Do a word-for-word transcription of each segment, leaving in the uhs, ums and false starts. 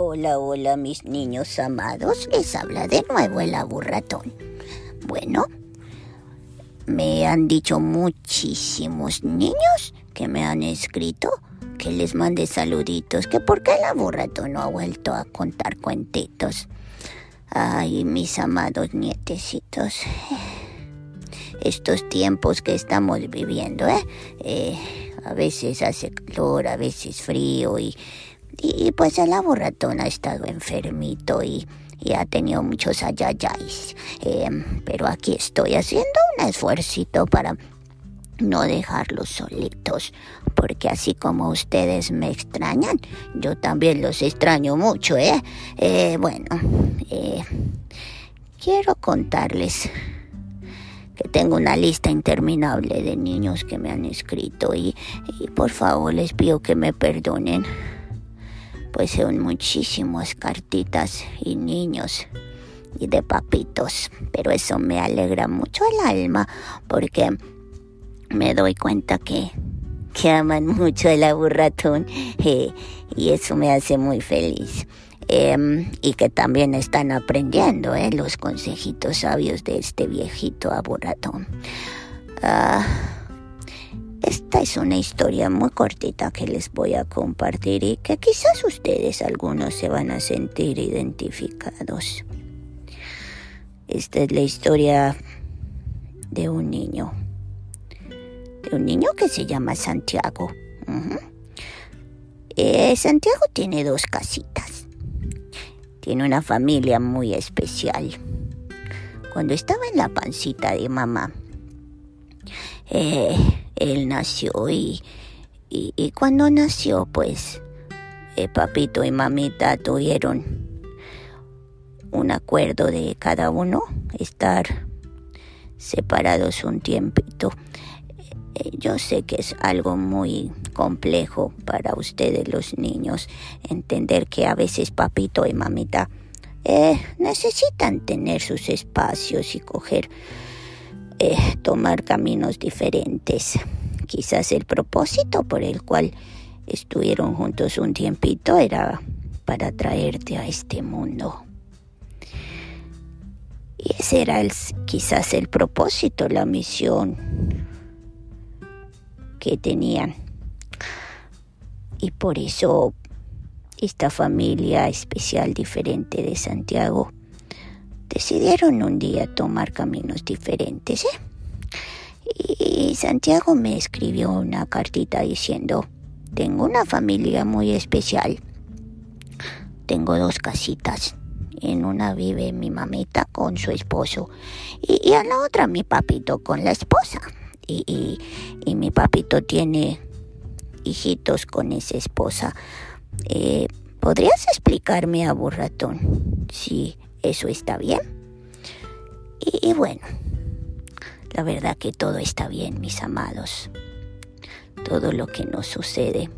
Hola, hola, mis niños amados. Les habla de nuevo el aburratón. Bueno, me han dicho muchísimos niños que me han escrito que les mande saluditos, que por qué el aburratón no ha vuelto a contar cuentitos. Ay, mis amados nietecitos, estos tiempos que estamos viviendo, ¿eh? eh a veces hace calor, a veces frío y, y, y pues el aburratón ha estado enfermito y, y ha tenido muchos ayayáis. Eh, pero aquí estoy haciendo un esfuercito para no dejarlos solitos, porque así como ustedes me extrañan, yo también los extraño mucho, ¿eh? eh bueno, eh, quiero contarles que tengo una lista interminable de niños que me han escrito y, y por favor les pido que me perdonen, pues son muchísimas cartitas y niños y de papitos, pero eso me alegra mucho el alma porque me doy cuenta que, que aman mucho el aburratón eh, y eso me hace muy feliz. Eh, y que también están aprendiendo eh, los consejitos sabios de este viejito aburratón. Uh, esta es una historia muy cortita que les voy a compartir y que quizás ustedes algunos se van a sentir identificados. Esta es la historia de un niño, de un niño que se llama Santiago. Uh-huh. eh, Santiago tiene dos casitas. Tiene una familia muy especial. Cuando estaba en la pancita de mamá, eh, él nació y, y, y cuando nació, pues, eh, papito y mamita tuvieron un acuerdo de cada uno estar separados un tiempito. Eh, yo sé que es algo muy complejo para ustedes los niños entender que a veces papito y mamita eh, necesitan tener sus espacios y coger, eh, tomar caminos diferentes. Quizás el propósito por el cual estuvieron juntos un tiempito era para traerte a este mundo. Y ese era el, quizás el propósito, la misión que tenían. Y por eso esta familia especial diferente de Santiago decidieron un día tomar caminos diferentes, ¿eh? Y Santiago me escribió una cartita diciendo: tengo una familia muy especial. Tengo dos casitas. En una vive mi mamita con su esposo y, y en la otra mi papito con la esposa. Y, y, y mi papito tiene hijitos con esa esposa. Eh, ¿Podrías explicarme, aburratón, si eso está bien? Y, y bueno, la verdad que todo está bien, mis amados. Todo lo que nos sucede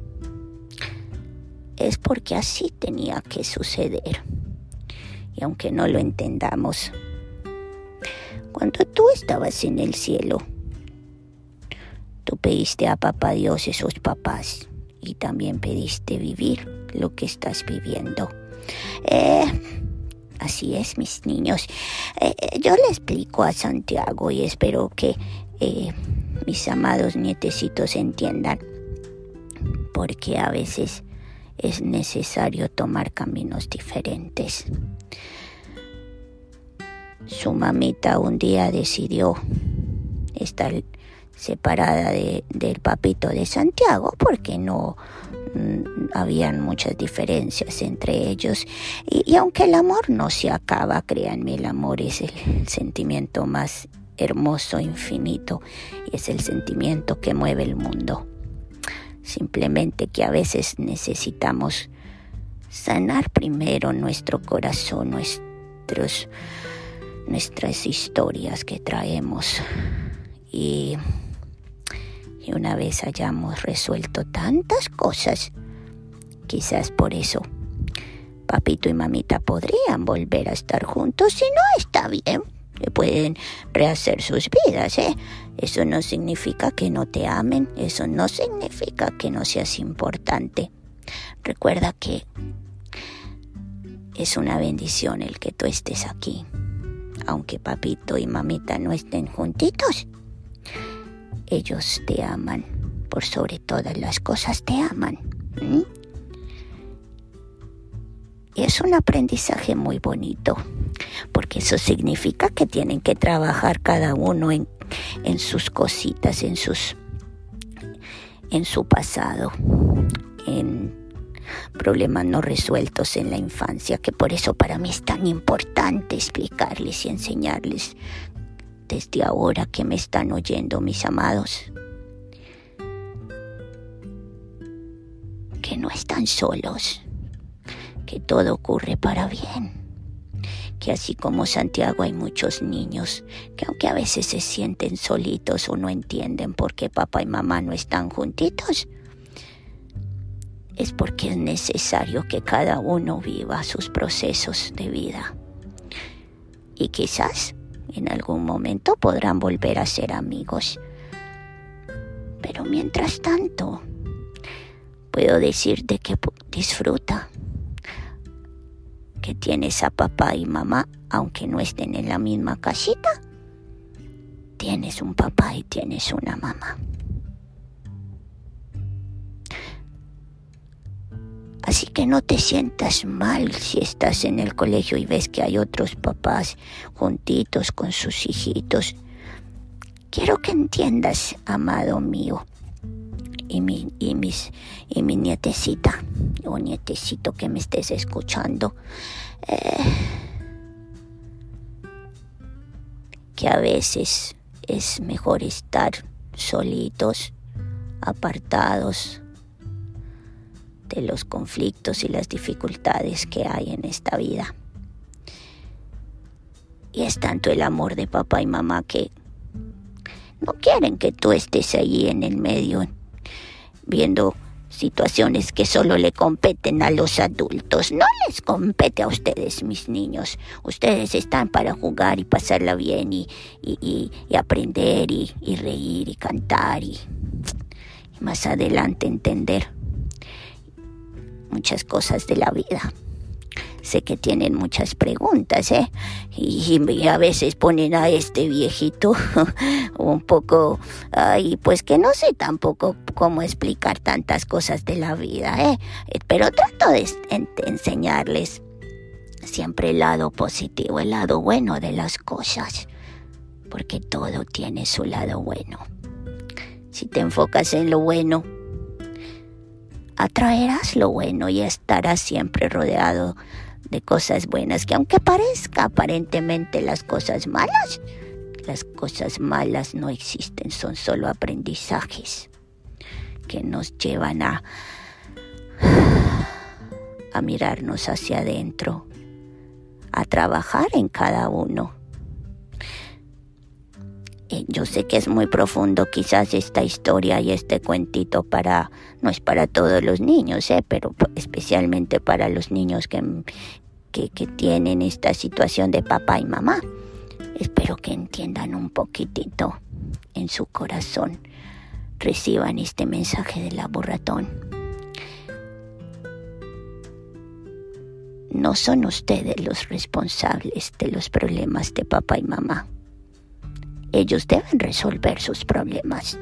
es porque así tenía que suceder. Y aunque no lo entendamos, cuando tú estabas en el cielo, tú pediste a papá Dios esos papás y también pediste vivir lo que estás viviendo. Eh, así es, mis niños. Eh, yo le explico a Santiago y espero que eh, mis amados nietecitos entiendan, porque a veces es necesario tomar caminos diferentes. Su mamita un día decidió estar separada de, del papito de Santiago porque no mm, habían muchas diferencias entre ellos y, y aunque el amor no se acaba, créanme, el amor es el sentimiento más hermoso, infinito, y es el sentimiento que mueve el mundo. Simplemente que a veces necesitamos sanar primero nuestro corazón, nuestros, nuestras historias que traemos. Y, y una vez hayamos resuelto tantas cosas, quizás por eso papito y mamita podrían volver a estar juntos. Si no, está bien, pueden rehacer sus vidas, ¿eh? Eso no significa que no te amen, eso no significa que no seas importante. Recuerda que Es una bendición el que tú estés aquí. Aunque papito y mamita no estén juntitos, ellos te aman. Por sobre todas las cosas te aman. ¿Mm? Y es un aprendizaje muy bonito, porque eso significa que tienen que trabajar cada uno en, en sus cositas, en sus, en su pasado, en problemas no resueltos en la infancia, que por eso para mí es tan importante explicarles y enseñarles desde ahora que me están oyendo, mis amados, que no están solos, que todo ocurre para bien, que así como Santiago hay muchos niños que aunque a veces se sienten solitos o no entienden por qué papá y mamá no están juntitos, es porque es necesario que cada uno viva sus procesos de vida. Y quizás en algún momento podrán volver a ser amigos. Pero mientras tanto, puedo decirte que disfruta, que tienes a papá y mamá, aunque no estén en la misma casita. Tienes un papá y tienes una mamá. Así que no te sientas mal si estás en el colegio y ves que hay otros papás juntitos con sus hijitos. Quiero que entiendas, amado mío, y mi, y mis, y mi nietecita, o nietecito que me estés escuchando, eh, que a veces es mejor estar solitos, apartados de los conflictos y las dificultades que hay en esta vida. Y es tanto el amor de papá y mamá que no quieren que tú estés ahí en el medio viendo situaciones que solo le competen a los adultos. No les compete a ustedes, mis niños. Ustedes están para jugar y pasarla bien y, y, y, y aprender y, y reír y cantar y, y más adelante entender muchas cosas de la vida. Sé que tienen muchas preguntas, ¿eh? Y, y a veces ponen a este viejito un poco, ay, pues que no sé tampoco cómo explicar tantas cosas de la vida, ¿eh? Pero trato de en, enseñarles siempre el lado positivo, el lado bueno de las cosas, porque todo tiene su lado bueno. Si te enfocas en lo bueno, atraerás lo bueno y estarás siempre rodeado de cosas buenas, que aunque parezca aparentemente las cosas malas, las cosas malas no existen, son solo aprendizajes que nos llevan a, a mirarnos hacia adentro, a trabajar en cada uno. Yo sé que es muy profundo quizás esta historia y este cuentito para, no es para todos los niños, ¿eh? Pero especialmente para los niños que, que, que tienen esta situación de papá y mamá. Espero que entiendan un poquitito en su corazón, reciban este mensaje del aborratón. No son ustedes los responsables de los problemas de papá y mamá. Ellos deben resolver sus problemas.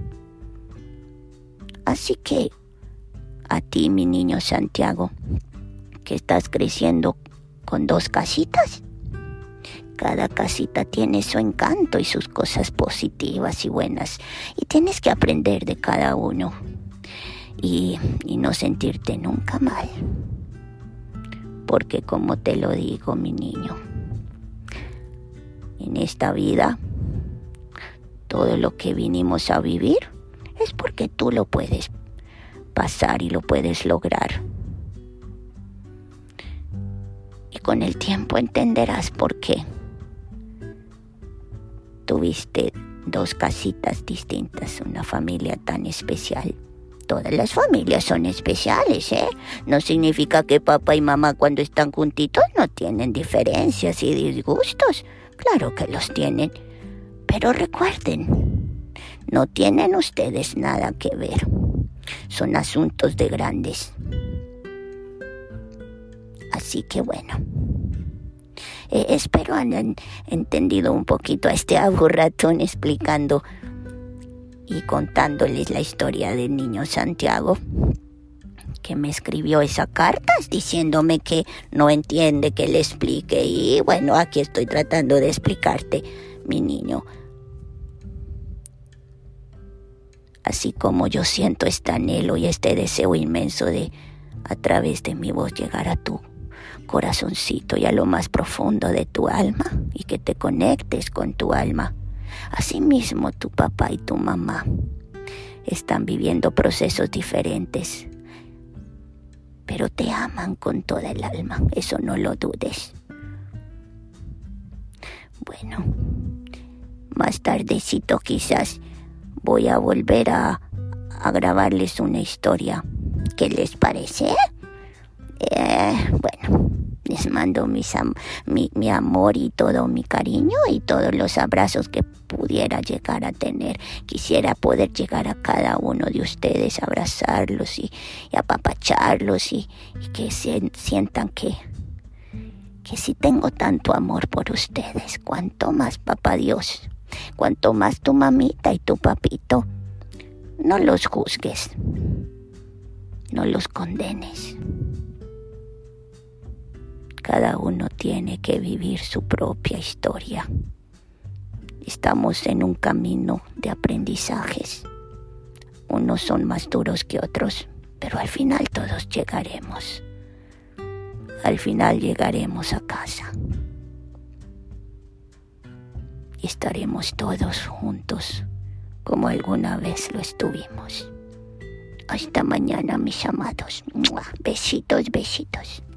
Así que, a ti, mi niño Santiago, que estás creciendo con dos casitas, cada casita tiene su encanto y sus cosas positivas y buenas, y tienes que aprender de cada uno y, y no sentirte nunca mal. Porque como te lo digo, mi niño, en esta vida, todo lo que vinimos a vivir es porque tú lo puedes pasar y lo puedes lograr. Y con el tiempo entenderás por qué tuviste dos casitas distintas, una familia tan especial. Todas las familias son especiales, ¿eh? No significa que papá y mamá cuando están juntitos no tienen diferencias y disgustos. Claro que los tienen. Pero recuerden, no tienen ustedes nada que ver. Son asuntos de grandes. Así que bueno, eh, espero han entendido un poquito a este aburratón explicando y contándoles la historia del niño Santiago, que me escribió esa carta diciéndome que no entiende que le explique. Y bueno, aquí estoy tratando de explicarte, mi niño. Así como yo siento este anhelo y este deseo inmenso de, a través de mi voz, llegar a tu corazoncito y a lo más profundo de tu alma, y que te conectes con tu alma. Asimismo, tu papá y tu mamá están viviendo procesos diferentes, pero te aman con toda el alma, eso no lo dudes. Bueno, más tardecito quizás voy a volver a, a grabarles una historia. ¿Qué les parece? Eh, bueno, les mando mis am- mi, mi amor y todo mi cariño y todos los abrazos que pudiera llegar a tener. Quisiera poder llegar a cada uno de ustedes, abrazarlos y, y apapacharlos y, y que se, sientan que, que si tengo tanto amor por ustedes, cuanto más papá Dios, cuanto más tu mamita y tu papito. No los juzgues, no los condenes. Cada uno tiene que vivir su propia historia. Estamos en un camino de aprendizajes. Unos son más duros que otros, pero al final todos llegaremos. Al final llegaremos a casa. Y estaremos todos juntos, como alguna vez lo estuvimos. Hasta mañana, mis amados. Besitos, besitos.